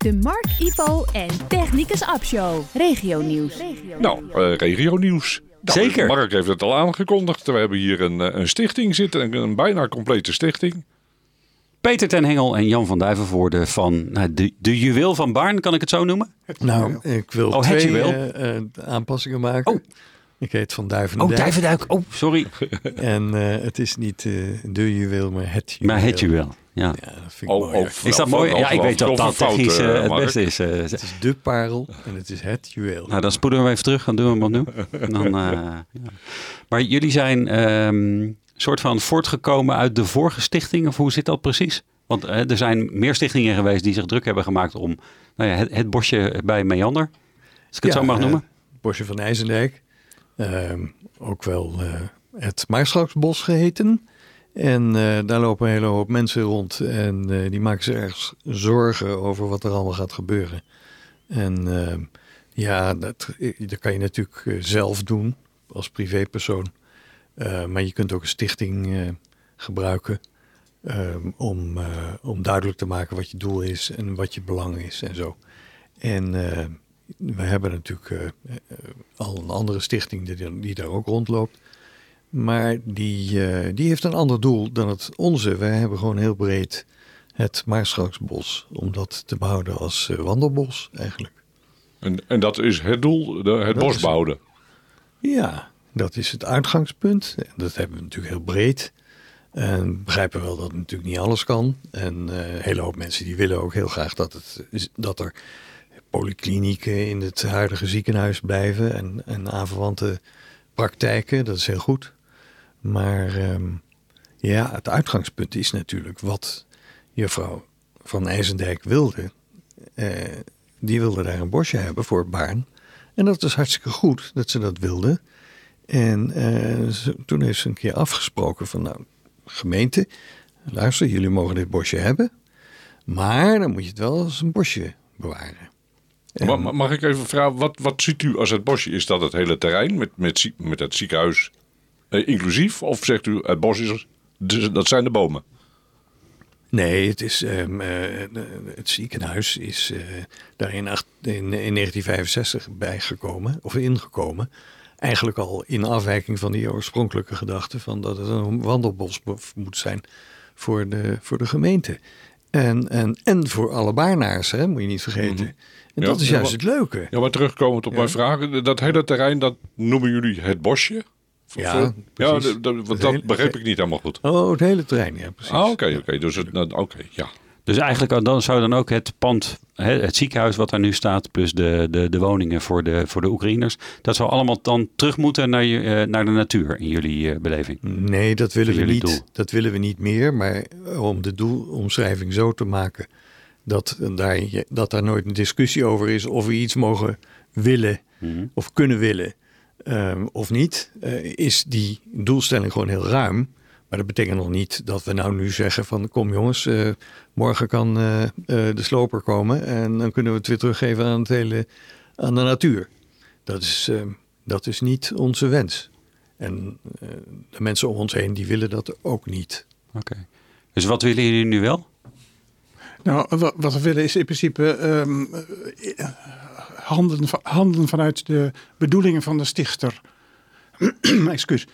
De Mark, Ivo en Technicus App Show. Regionieuws. Regionieuws. Zeker. Mark heeft het al aangekondigd. We hebben hier een stichting zitten, een bijna complete stichting. Peter ten Hengel en Jan van Duivenvoorde van de Juweel van Baarn, kan ik het zo noemen? Nou, ik wil twee aanpassingen maken. Oh. Ik heet Van Duivendijk. Oh, Duivendijk. Oh, sorry. En het is niet de Juweel, maar het Juweel. Maar het Juweel. Ja, dat vind ik mooi. Is dat mooi? Ja, ik weet dat dat technisch het beste is. Het is de parel en het is het juweel. Nou, dan spoeden we even terug. Dan doen we hem opnieuw. Ja. Maar jullie zijn soort van voortgekomen uit de vorige stichting? Of hoe zit dat precies? Want er zijn meer stichtingen geweest die zich druk hebben gemaakt om het bosje bij Meander. Als ik het zo mag noemen. Bosje van IJsendijk. Ook wel het Maarschalksbos geheten. En daar lopen een hele hoop mensen rond. En die maken zich erg zorgen over wat er allemaal gaat gebeuren. En dat kan je natuurlijk zelf doen als privépersoon. Maar je kunt ook een stichting gebruiken om duidelijk te maken wat je doel is en wat je belang is en zo. En we hebben natuurlijk al een andere stichting die daar ook rondloopt. Maar die heeft een ander doel dan het onze. Wij hebben gewoon heel breed het Maarschalksbos, om dat te behouden als wandelbos eigenlijk. En dat is het doel, het bos behouden? Ja, dat is het uitgangspunt. Dat hebben we natuurlijk heel breed. En we begrijpen wel dat natuurlijk niet alles kan. En een hele hoop mensen die willen ook heel graag dat er polyklinieken in het huidige ziekenhuis blijven en aanverwante praktijken. Dat is heel goed. Maar het uitgangspunt is natuurlijk wat juffrouw van IJsendijk wilde. Die wilde daar een bosje hebben voor Baarn. En dat is hartstikke goed dat ze dat wilde. En toen heeft ze een keer afgesproken van gemeente, luister, jullie mogen dit bosje hebben. Maar dan moet je het wel als een bosje bewaren. Mag ik even vragen, wat ziet u als het bosje? Is dat het hele terrein met het ziekenhuis inclusief? Of zegt u het bos dat zijn de bomen? Nee, het is het ziekenhuis is daar in 1965 bijgekomen of ingekomen. Eigenlijk al in afwijking van die oorspronkelijke gedachte van dat het een wandelbos moet zijn voor de gemeente. En voor alle Baarnaars, hè, moet je niet vergeten. En dat is juist het leuke. Ja, maar terugkomend op mijn vragen. Dat hele terrein, dat noemen jullie het bosje? Dat begreep ik niet helemaal goed. Oh, het hele terrein, ja, precies. Oké. Ja. Dus eigenlijk dan zou dan ook het pand, het ziekenhuis wat daar nu staat, plus de woningen voor de Oekraïners, dat zou allemaal dan terug moeten naar de natuur in jullie beleving? Nee, dat willen we niet. Dat willen we niet meer. Maar om de doelomschrijving zo te maken dat daar nooit een discussie over is of we iets mogen willen of kunnen willen of niet, is die doelstelling gewoon heel ruim. Maar dat betekent nog niet dat we nou nu zeggen van kom jongens, morgen kan de sloper komen en dan kunnen we het weer teruggeven aan de natuur. Dat is niet onze wens. En de mensen om ons heen die willen dat ook niet. Oké. Dus wat willen jullie nu wel? Nou, wat we willen is in principe handelen vanuit de bedoelingen van de stichter. Excuus.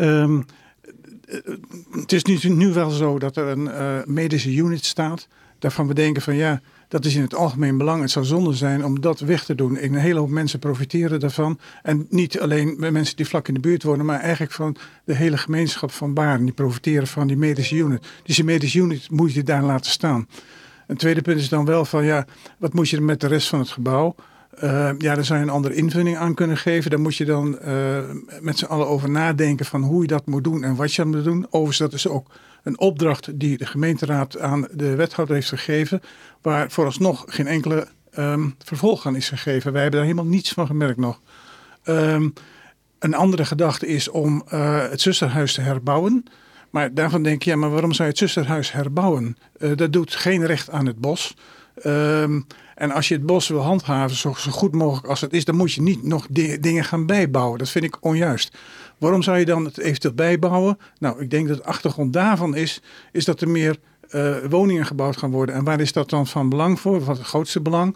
Het is nu wel zo dat er een medische unit staat. Daarvan we denken van dat is in het algemeen belang. Het zou zonde zijn om dat weg te doen. Een hele hoop mensen profiteren daarvan. En niet alleen mensen die vlak in de buurt wonen, maar eigenlijk van de hele gemeenschap van Baarn. Die profiteren van die medische unit. Dus die medische unit moet je daar laten staan. Een tweede punt is dan wel van wat moet je met de rest van het gebouw? Daar zou je een andere invulling aan kunnen geven. Daar moet je dan met z'n allen over nadenken van hoe je dat moet doen en wat je moet doen. Overigens, dat is ook een opdracht die de gemeenteraad aan de wethouder heeft gegeven, waar vooralsnog geen enkele vervolg aan is gegeven. Wij hebben daar helemaal niets van gemerkt nog. Een andere gedachte is om het zusterhuis te herbouwen. Maar daarvan denk je, maar waarom zou je het zusterhuis herbouwen? Dat doet geen recht aan het bos. En als je het bos wil handhaven zo goed mogelijk als het is, dan moet je niet nog dingen gaan bijbouwen. Dat vind ik onjuist. Waarom zou je dan het eventueel bijbouwen? Nou, ik denk dat de achtergrond daarvan is dat er meer woningen gebouwd gaan worden. En waar is dat dan van belang voor? Wat is het grootste belang?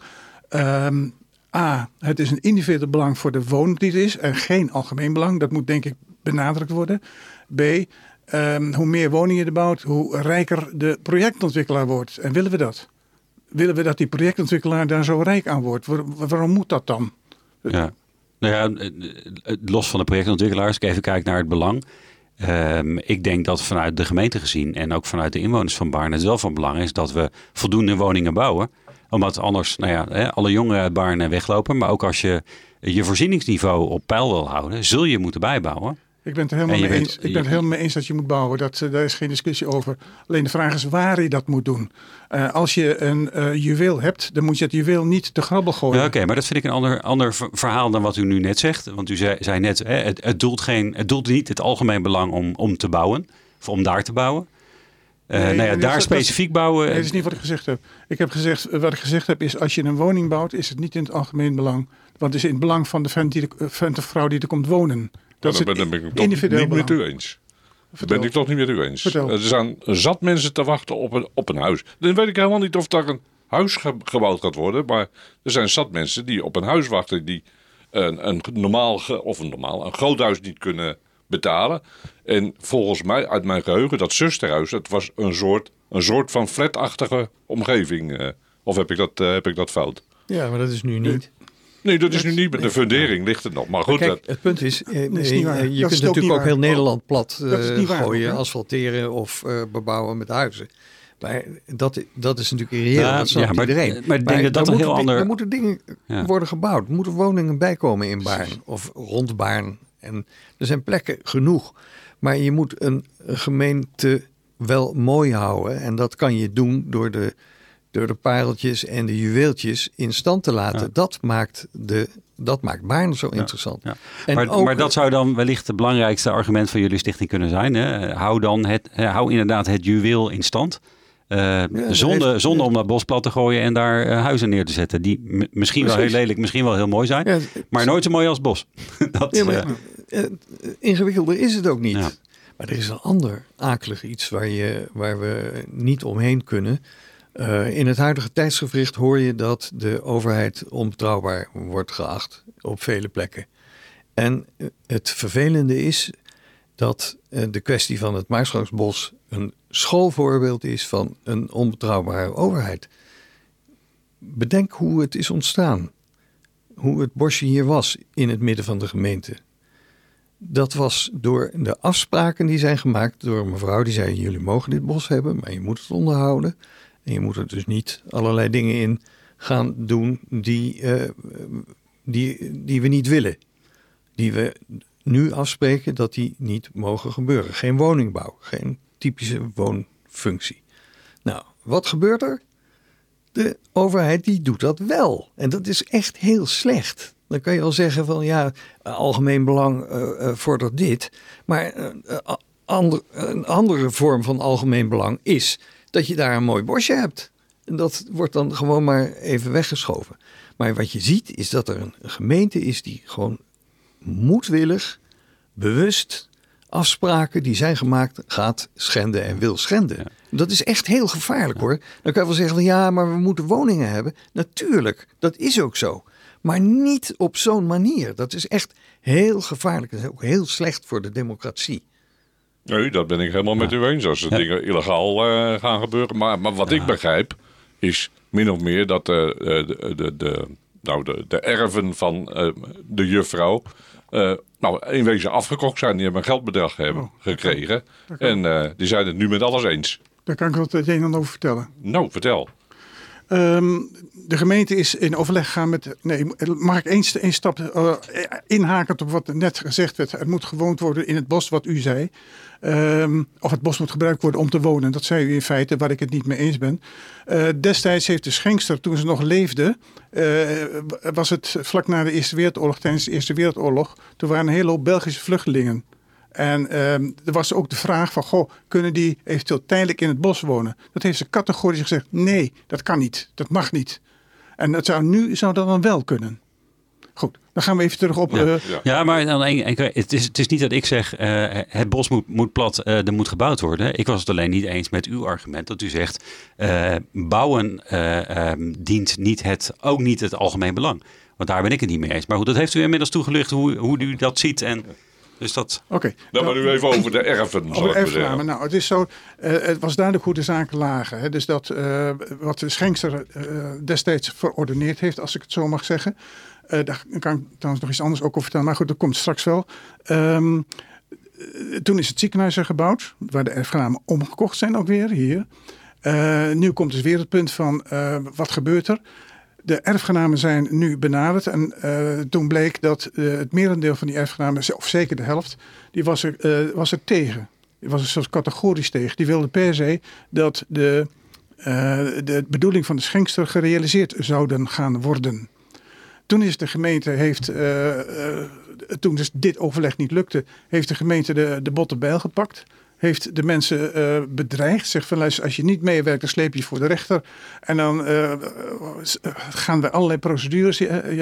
A, het is een individueel belang voor de woner die er is en geen algemeen belang. Dat moet denk ik benadrukt worden. B, hoe meer woningen je bouwt, hoe rijker de projectontwikkelaar wordt. En willen we dat? Willen we dat die projectontwikkelaar daar zo rijk aan wordt? Waarom moet dat dan? Ja. Nou ja, los van de projectontwikkelaars, als ik even kijk naar het belang. Ik denk dat vanuit de gemeente gezien en ook vanuit de inwoners van Baarn het wel van belang is dat we voldoende woningen bouwen. Omdat anders alle jongeren uit Baarn weglopen. Maar ook als je je voorzieningsniveau op peil wil houden, zul je moeten bijbouwen. Ik ben het er helemaal mee eens. Ik ben het helemaal mee eens dat je moet bouwen. Daar is geen discussie over. Alleen de vraag is waar je dat moet doen. Als je een juweel hebt, dan moet je het juweel niet te grabbel gooien. Ja, Oké, maar dat vind ik een ander verhaal dan wat u nu net zegt. Want u zei net, het doelt niet het algemeen belang om te bouwen. Of om daar te bouwen. Daar specifiek bouwen. Nee, dat is niet wat ik gezegd heb. Wat ik gezegd heb is, als je een woning bouwt, is het niet in het algemeen belang. Want het is in het belang van de vent of vrouw die er komt wonen. Daar ben ik toch niet met u eens. Ben ik toch niet met u eens. Vertel. Er zijn zat mensen te wachten op een huis. Dan weet ik helemaal niet of daar een huis gebouwd gaat worden. Maar er zijn zat mensen die op een huis wachten die een groot huis niet kunnen betalen. En volgens mij, uit mijn geheugen, dat zusterhuis, dat was een soort van flatachtige omgeving. Of heb ik dat fout? Ja, maar dat is nu niet. Nee, dat is nu niet. Met de fundering ligt het nog. Maar goed, Kijk, het punt is, je Dat kunt natuurlijk ook heel Nederland plat gooien, waar, asfalteren of bebouwen met huizen. Maar dat is natuurlijk irreëel. Dat snapt iedereen. Maar ik denk dat een heel ander... Er moeten dingen worden gebouwd. Er moeten woningen bijkomen in Baarn of rond Baarn. En er zijn plekken genoeg. Maar je moet een gemeente wel mooi houden. En dat kan je doen door de pareltjes en de juweeltjes in stand te laten. Ja. Dat maakt Baarn zo interessant. Ja. En maar dat zou dan wellicht het belangrijkste argument van jullie stichting kunnen zijn. Hè? Hou inderdaad het juweel in stand. Zonder om dat bos plat te gooien en daar huizen neer te zetten. Die misschien wel heel lelijk, misschien wel heel mooi zijn. Ja, maar nooit zo mooi als het bos. Ingewikkelder is het ook niet. Ja. Maar er is een ander akelig iets waar we niet omheen kunnen. In het huidige tijdsgewricht hoor je dat de overheid onbetrouwbaar wordt geacht op vele plekken. En het vervelende is dat de kwestie van het Maarschalksbos een schoolvoorbeeld is van een onbetrouwbare overheid. Bedenk hoe het is ontstaan. Hoe het bosje hier was in het midden van de gemeente. Dat was door de afspraken die zijn gemaakt door een mevrouw die zei: jullie mogen dit bos hebben, maar je moet het onderhouden. En je moet er dus niet allerlei dingen in gaan doen die we niet willen. Die we nu afspreken dat die niet mogen gebeuren. Geen woningbouw, geen typische woonfunctie. Nou, wat gebeurt er? De overheid die doet dat wel. En dat is echt heel slecht. Dan kan je wel zeggen van ja, algemeen belang vordert dit. Maar een andere vorm van algemeen belang is dat je daar een mooi bosje hebt. En dat wordt dan gewoon maar even weggeschoven. Maar wat je ziet is dat er een gemeente is die gewoon moedwillig, bewust afspraken die zijn gemaakt gaat schenden en wil schenden. Ja. Dat is echt heel gevaarlijk hoor. Dan kan je wel zeggen van ja, maar we moeten woningen hebben. Natuurlijk, dat is ook zo. Maar niet op zo'n manier. Dat is echt heel gevaarlijk. Dat is ook heel slecht voor de democratie. Nee, dat ben ik helemaal met u eens. Als dingen illegaal gaan gebeuren. Maar wat ik begrijp is min of meer dat de erven van de juffrouw in wezen afgekocht zijn. Die hebben een geldbedrag gekregen. En die zijn het nu met alles eens. Daar kan ik wat het een en ander over vertellen. Nou, vertel. De gemeente is in overleg gegaan met... Nee, mag ik één stap inhakend op wat net gezegd werd. Het moet gewoond worden in het bos, wat u zei. Of het bos moet gebruikt worden om te wonen. Dat zei u in feite, waar ik het niet mee eens ben. Destijds heeft de schenkster, toen ze nog leefde... was het vlak na de Eerste Wereldoorlog, tijdens de Eerste Wereldoorlog... toen waren een hele hoop Belgische vluchtelingen... En er was ook de vraag van, kunnen die eventueel tijdelijk in het bos wonen? Dat heeft ze categorisch gezegd, nee, dat kan niet, dat mag niet. En nu zou dat dan wel kunnen. Goed, dan gaan we even terug op... Ja, maar dan het is niet dat ik zeg, het bos moet plat, er moet gebouwd worden. Ik was het alleen niet eens met uw argument dat u zegt, bouwen dient ook niet het algemeen belang. Want daar ben ik het niet mee eens. Maar goed, dat heeft u inmiddels toegelicht hoe u dat ziet. En dus dat... Oké. Dan maar nu even over de erven. Over de erfgename. Nou, het is zo, het was duidelijk hoe de zaken lagen. Hè. Dus dat wat de schenkster destijds verordeneerd heeft, als ik het zo mag zeggen. Daar kan ik trouwens nog iets anders ook over vertellen. Maar goed, dat komt straks wel. Toen is het ziekenhuis er gebouwd, waar de erfgenamen omgekocht zijn ook weer, hier. Nu komt dus weer het punt van, wat gebeurt er? De erfgenamen zijn nu benaderd en toen bleek dat het merendeel van die erfgenamen, of zeker de helft, die was er tegen. Die was er zelfs categorisch tegen. Die wilde per se dat de bedoeling van de schenkster gerealiseerd zouden gaan worden. Toen is de gemeente, toen dus dit overleg niet lukte, heeft de gemeente de botte bijl gepakt. Heeft de mensen bedreigd. Zegt van luister, als je niet meewerkt, dan sleep je voor de rechter. En dan gaan we allerlei procedures.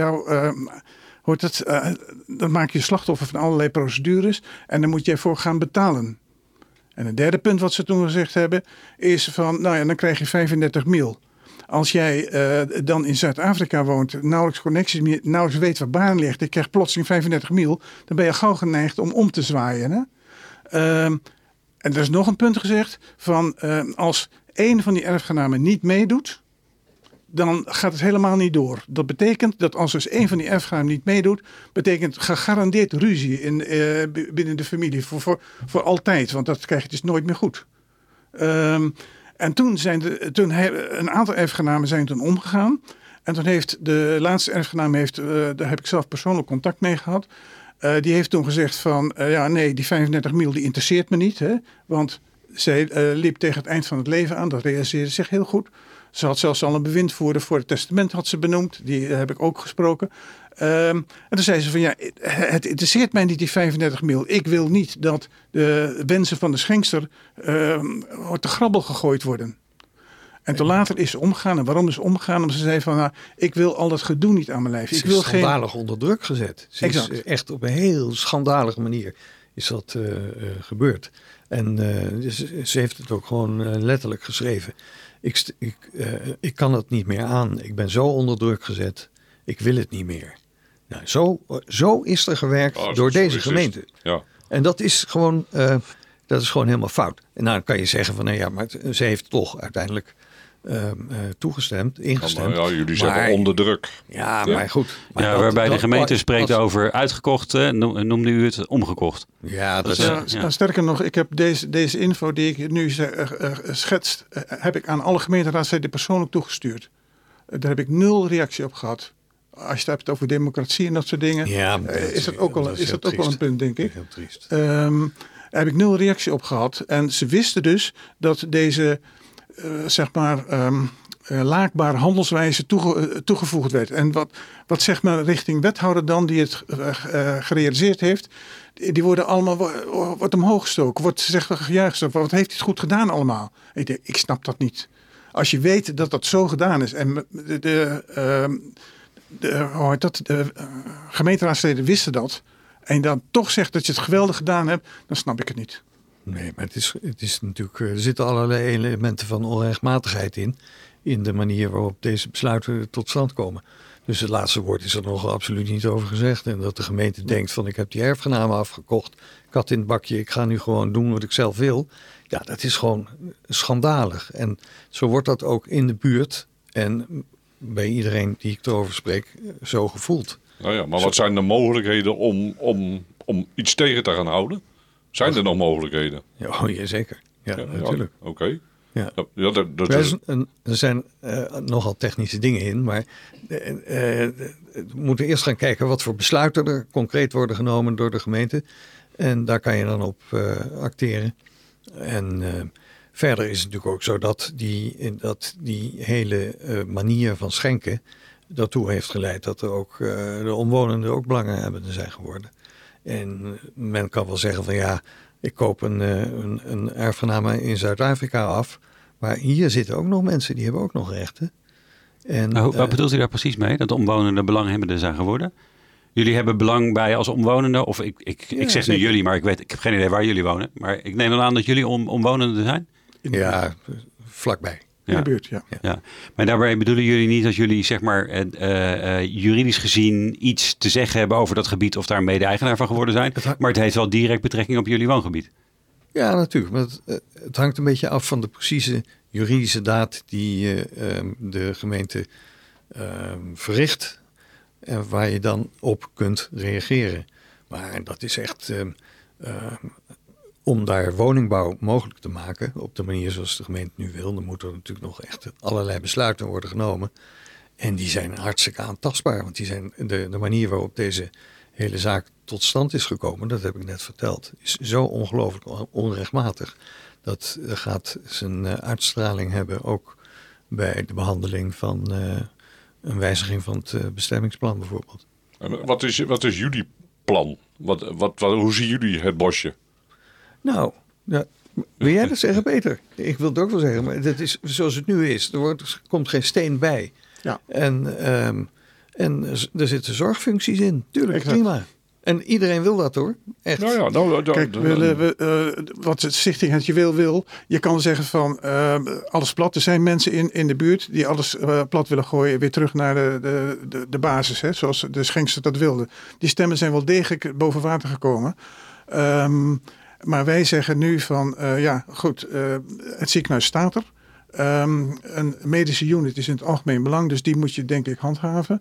Dan maak je slachtoffer van allerlei procedures. En dan moet je ervoor gaan betalen. En het derde punt wat ze toen gezegd hebben, is van nou ja, dan krijg je 35 mil. Als jij dan in Zuid-Afrika woont, nauwelijks connecties meer, nauwelijks weet waar baan ligt, je krijgt plotseling 35 mil, dan ben je gauw geneigd om te zwaaien. Hè? En er is nog een punt gezegd van als één van die erfgenamen niet meedoet, dan gaat het helemaal niet door. Dat betekent dat als dus één van die erfgenamen niet meedoet, betekent gegarandeerd ruzie binnen de familie voor altijd. Want dat krijg je dus nooit meer goed. En toen een aantal erfgenamen zijn toen omgegaan. En toen heeft de laatste erfgenaam, daar heb ik zelf persoonlijk contact mee gehad. Die heeft toen gezegd van, nee, die 35 mil die interesseert me niet. Hè, want zij liep tegen het eind van het leven aan. Dat realiseerde zich heel goed. Ze had zelfs al een bewindvoerder voor het testament had ze benoemd. Die heb ik ook gesproken. En toen zei ze van ja, het interesseert mij niet die 35 mil. Ik wil niet dat de wensen van de schenkster te grabbel gegooid worden. En toen later is ze omgegaan. En waarom is ze omgegaan? Omdat ze zei van nou, ik wil al dat gedoe niet aan mijn lijf. Ze is schandalig onder druk gezet. Ze is echt op een heel schandalige manier is dat gebeurd. En ze heeft het ook gewoon letterlijk geschreven. Ik kan het niet meer aan. Ik ben zo onder druk gezet. Ik wil het niet meer. Nou, zo is er gewerkt door deze gemeente. Ja. En dat is gewoon helemaal fout. En nou kan je zeggen van, maar ze heeft toch uiteindelijk ingestemd. Ja, jullie zeggen onder druk. Ja, maar goed. Maar waarbij de gemeente spreekt over uitgekocht, noemde u het omgekocht. Ja, sterker nog, ik heb deze info die ik nu schetst, heb ik aan alle gemeenteraadsleden persoonlijk toegestuurd. Daar heb ik 0 reactie op gehad. Als je het hebt over democratie en dat soort dingen, is dat ook wel een punt, denk ik. Heel triest. Daar heb ik 0 reactie op gehad. En ze wisten dus dat deze laakbare handelswijze toegevoegd werd. En wat zeg maar richting wethouder dan die het gerealiseerd heeft, die worden allemaal wordt omhoog gestoken, wordt gejuicht. Wat heeft hij het goed gedaan allemaal? Ik snap dat niet. Als je weet dat dat zo gedaan is en de gemeenteraadsleden wisten dat en dan toch zegt dat je het geweldig gedaan hebt, dan snap ik het niet. Nee, maar het is natuurlijk, er zitten allerlei elementen van onrechtmatigheid in de manier waarop deze besluiten tot stand komen. Dus het laatste woord is er nog absoluut niet over gezegd. En dat de gemeente denkt van ik heb die erfgenamen afgekocht, kat in het bakje, ik ga nu gewoon doen wat ik zelf wil. Ja, dat is gewoon schandalig. En zo wordt dat ook in de buurt en bij iedereen die ik erover spreek zo gevoeld. Nou ja, maar wat zijn de mogelijkheden om iets tegen te gaan houden? Zijn er nog mogelijkheden? Ja, zeker. Ja, natuurlijk. Oké. Ja. Er zijn nogal technische dingen in, maar we moeten eerst gaan kijken wat voor besluiten er concreet worden genomen door de gemeente. En daar kan je dan op acteren. En verder is het natuurlijk ook zo dat die hele manier van schenken daartoe heeft geleid dat er ook de omwonenden ook belanghebbenden zijn geworden. En men kan wel zeggen van ja, ik koop een erfgename in Zuid-Afrika af. Maar hier zitten ook nog mensen, die hebben ook nog rechten. En, wat bedoelt u daar precies mee? Dat de omwonenden belanghebbenden zijn geworden? Jullie hebben belang bij als omwonenden, of ik zeg nu jullie, maar ik heb geen idee waar jullie wonen. Maar ik neem dan aan dat jullie omwonenden zijn? Ja, vlakbij. In de buurt, ja. Ja. Maar daarbij bedoelen jullie niet dat jullie zeg maar juridisch gezien iets te zeggen hebben over dat gebied of daar mede-eigenaar van geworden zijn. Maar het heeft wel direct betrekking op jullie woongebied. Ja, natuurlijk. Maar het hangt een beetje af van de precieze juridische daad die de gemeente verricht. En waar je dan op kunt reageren. Maar dat is echt om daar woningbouw mogelijk te maken. Op de manier zoals de gemeente nu wil. Dan moeten er natuurlijk nog echt allerlei besluiten worden genomen. En die zijn hartstikke aantastbaar. Want die zijn de manier waarop deze hele zaak tot stand is gekomen. Dat heb ik net verteld. Is zo ongelooflijk onrechtmatig. Dat gaat zijn uitstraling hebben ook bij de behandeling van een wijziging van het bestemmingsplan bijvoorbeeld. Wat is jullie plan? Hoe zien jullie het bosje? Nou, wil jij dat zeggen, Peter? Ik wil het ook wel zeggen, maar dat is zoals het nu is. Er komt geen steen bij. Ja. En er zitten zorgfuncties in. Tuurlijk, Exact. prima. En iedereen wil dat hoor. Echt. Kijk, wat de stichting Het Juweel wil, je kan zeggen van alles plat. Er zijn mensen in de buurt die alles plat willen gooien, weer terug naar de basis, hè, zoals de Schenkster dat wilde. Die stemmen zijn wel degelijk boven water gekomen. Maar wij zeggen nu van, het ziekenhuis staat er. Een medische unit is in het algemeen belang, dus die moet je denk ik handhaven.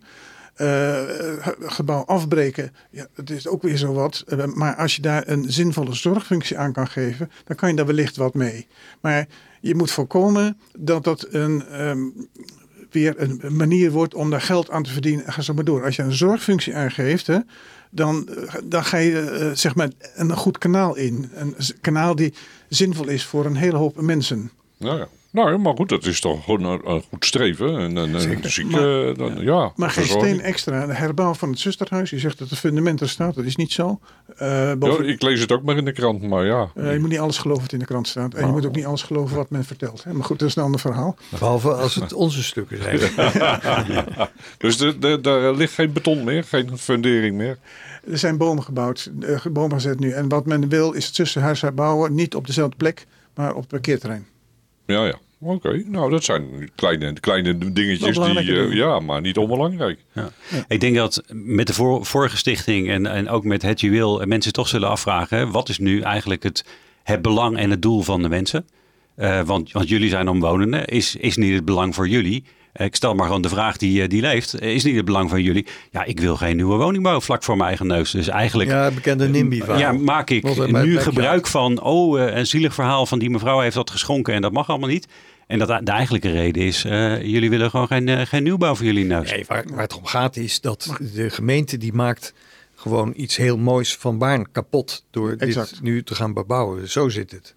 Gebouw afbreken, ja, dat is ook weer zo wat. Maar als je daar een zinvolle zorgfunctie aan kan geven, dan kan je daar wellicht wat mee. Maar je moet voorkomen dat dat weer een manier wordt om daar geld aan te verdienen. En ga zo maar door. Als je een zorgfunctie aangeeft, hè, dan ga je zeg maar een goed kanaal in. Een kanaal die zinvol is voor een hele hoop mensen. Ja. Nou, maar goed, dat is toch gewoon een goed streven. Maar geen steen extra. De herbouw van het zusterhuis. Je zegt dat het fundament er staat. Dat is niet zo. Ik lees het ook maar in de krant, maar ja. Je moet niet alles geloven wat in de krant staat. En je moet ook niet alles geloven wat men vertelt. Hè? Maar goed, dat is een ander verhaal. Behalve als het onze stukken zijn. Dus daar ligt geen beton meer, geen fundering meer. Er zijn bomen gebouwd. Bomen gezet nu. En wat men wil is het zusterhuis herbouwen. Niet op dezelfde plek, maar op het parkeerterrein. Ja. Oké. Nou, dat zijn kleine dingetjes maar niet onbelangrijk. Ja. Ik denk dat met de vorige stichting en ook met Het Juweel mensen toch zullen afvragen, wat is nu eigenlijk het belang en het doel van de mensen? Want jullie zijn omwonenden. Is niet het belang voor jullie? Ik stel maar gewoon de vraag die leeft. Is niet het belang van jullie? Ja, ik wil geen nieuwe woningbouw vlak voor mijn eigen neus. Dus eigenlijk... Ja, bekende NIMBY-verhaal. Ja, maak ik nu gebruik van... een zielig verhaal van die mevrouw heeft dat geschonken en dat mag allemaal niet. En dat de eigenlijke reden is... jullie willen gewoon geen nieuwbouw voor jullie neus. Nee, waar het om gaat is dat de gemeente die maakt gewoon iets heel moois van Baarn kapot door dit nu te gaan bebouwen. Zo zit het.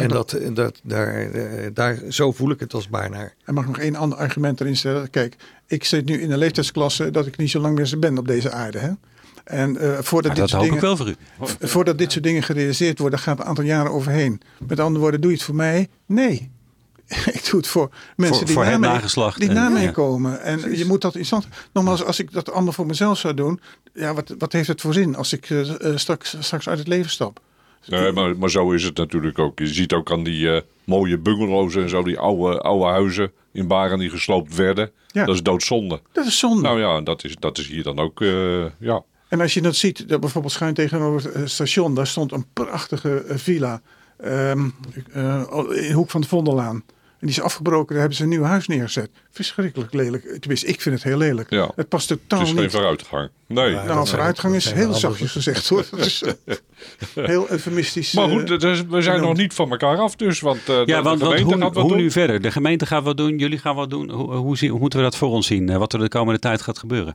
Zo voel ik het als Baarnaar. En mag ik nog één ander argument erin stellen? Kijk, ik zit nu in een leeftijdsklasse dat ik niet zo lang meer ben op deze aarde. Hè? En voordat dit soort dingen gerealiseerd worden, gaat een aantal jaren overheen. Met andere woorden, doe je het voor mij? Nee. Ik doe het voor mensen die na mij komen. En je moet dat in stand. Nogmaals, als ik dat allemaal voor mezelf zou doen, ja, wat heeft het voor zin als ik straks uit het leven stap? Nee, maar zo is het natuurlijk ook. Je ziet ook aan die mooie bungalows en zo, die oude huizen in Baarn die gesloopt werden. Ja. Dat is doodzonde. Dat is zonde. Nou ja, dat is hier dan ook, ja. En als je dat ziet, dat bijvoorbeeld schuin tegenover het station, daar stond een prachtige villa in de hoek van de Vondellaan. En die is afgebroken, daar hebben ze een nieuw huis neergezet. Verschrikkelijk lelijk. Tenminste, ik vind het heel lelijk. Ja. Het past totaal niet. Het is geen vooruitgang. Nee. Vooruitgang is heel zachtjes gezegd hoor. Dat is heel eufemistisch. Maar goed, we zijn nog niet van elkaar af dus. Want de gemeente gaat wat doen. Hoe nu verder? De gemeente gaat wat doen, jullie gaan wat doen. Hoe moeten we dat voor ons zien? Wat er de komende tijd gaat gebeuren?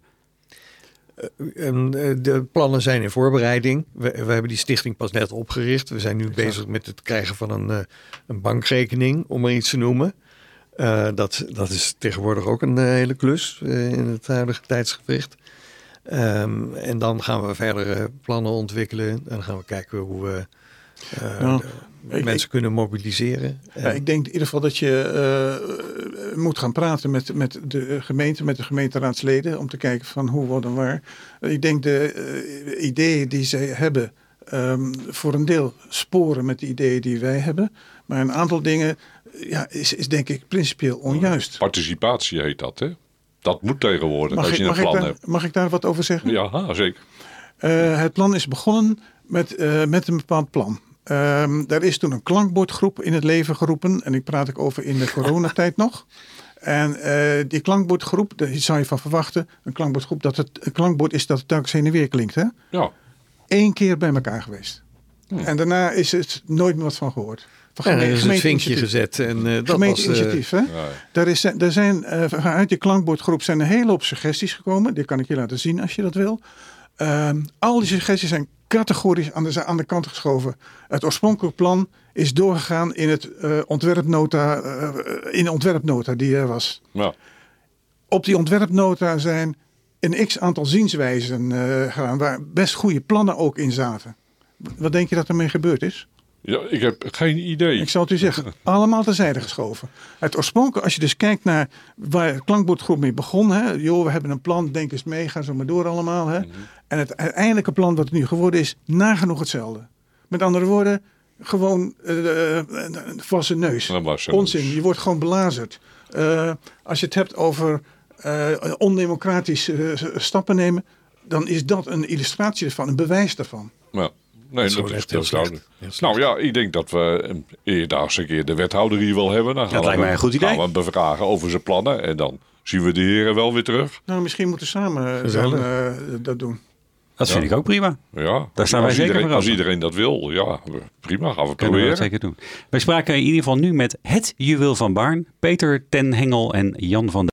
De plannen zijn in voorbereiding. We hebben die stichting pas net opgericht. We zijn nu bezig met het krijgen van een bankrekening, om maar iets te noemen. Dat is tegenwoordig ook een hele klus in het huidige tijdsgevricht. En dan gaan we verder plannen ontwikkelen. En dan gaan we kijken hoe we Mensen kunnen mobiliseren. Ja, ik denk in ieder geval dat je moet gaan praten met de gemeente, met de gemeenteraadsleden, om te kijken van hoe, wat en waar. Ik denk de ideeën die zij hebben, voor een deel sporen met de ideeën die wij hebben. Maar een aantal dingen is denk ik principieel onjuist. Participatie heet dat, hè? Dat moet tegenwoordig als je een plan hebt. Mag ik daar wat over zeggen? Ja, zeker. Het plan is begonnen met een bepaald plan. Daar is toen een klankbordgroep in het leven geroepen. En ik praat over in de coronatijd nog. En die klankbordgroep, daar zou je van verwachten. Een klankbordgroep, een klankbord is dat het telkens heen en weer klinkt. Hè? Ja. 1 keer bij elkaar geweest. En daarna is het nooit meer wat van gehoord. Er is het vinkje gezet. En dat gemeenteinitiatief. was, Er zijn uit die klankbordgroep zijn een hele hoop suggesties gekomen. Die kan ik je laten zien als je dat wil. Al die suggesties zijn categorisch aan de kant geschoven. Het oorspronkelijk plan is doorgegaan in het ontwerpnota die er was. Ja. Op die ontwerpnota zijn een x-aantal zienswijzen gedaan, waar best goede plannen ook in zaten. Wat denk je dat ermee gebeurd is? Ja, ik heb geen idee. Ik zal het u zeggen, allemaal terzijde geschoven. Het oorspronkelijk, als je dus kijkt naar waar de klankbordgroep mee begon. Hè, joh, we hebben een plan, denk eens mee, ga zo maar door allemaal. Hè. En het uiteindelijke plan wat het nu geworden is, nagenoeg hetzelfde. Met andere woorden, gewoon een vaste neus. Onzin, je wordt gewoon belazerd. Als je het hebt over ondemocratische stappen nemen, dan is dat een illustratie ervan, een bewijs daarvan. Ja. Nee, dat is heel duidelijk. Nou ja, ik denk dat we eerdags een keer de wethouder hier wel hebben. Dan lijkt mij een goed idee. Gaan we hem bevragen over zijn plannen. En dan zien we de heren wel weer terug. Nou, misschien moeten we samen dat doen. Dat vind ik ook prima. Ja, daar staan wij zeker voor. Als iedereen dat wil, ja, prima, gaan we proberen. We dat zeker doen. Wij spraken in ieder geval nu met het juweel van Baarn, Peter ten Hengel en Jan van